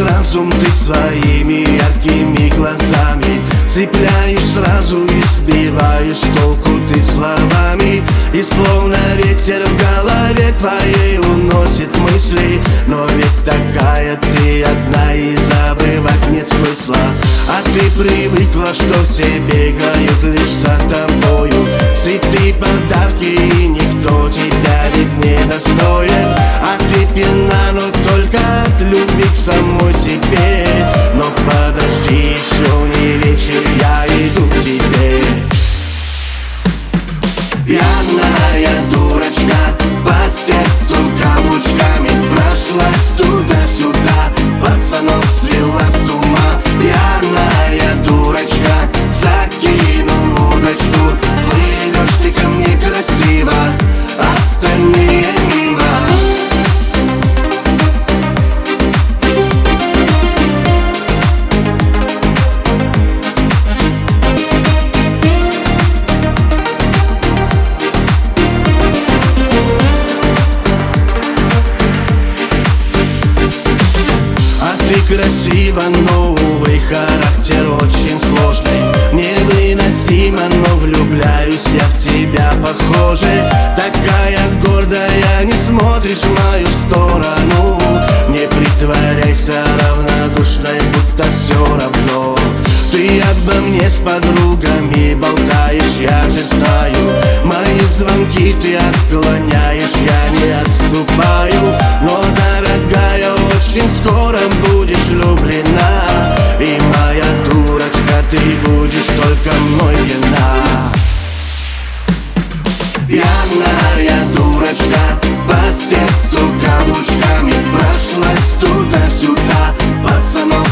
разум ты своими яркими глазами, цепляешь сразу и сбиваешь с толку ты словами. И словно ветер в голове твоей уносит мысли, но ведь такая ты одна и забывать нет смысла. А ты привыкла, что все бегают лишь за тобою, цветы, подарки, и никто тебя ведь не достоин. А ты пьяна, но только от любви к самой себе. Но подожди, еще не вечер, я иду к тебе. Пьяная дурочка, по сердцу каблучками прошлась туда-сюда, пацанов свела с ума. Пьяная дурочка, закинул удочку, плывешь ты ко мне красиво, остальные мимо. Ты красива, но, увы, характер очень сложный. Невыносимо, но влюбляюсь я в тебя, похоже. Такая гордая, не смотришь в мою сторону. Не притворяйся равнодушной, будто все равно. Ты обо мне с подругами болтаешь, я же знаю. Мои звонки ты отклоняешь, я не отступаю. Но, дорогая, очень скоро будешь влюблена, и моя дурочка, ты будешь только мной пьяна. Пьяная дурочка, по сердцу каблучками прошлась туда-сюда, пацанов